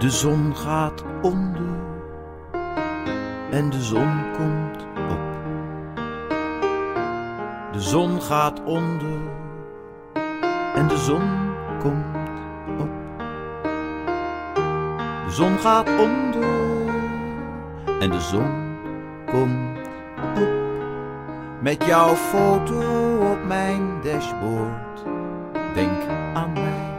De zon gaat onder en de zon komt op. De zon gaat onder en de zon komt op. De zon gaat onder en de zon komt op. Met jouw foto op mijn dashboard, denk aan mij.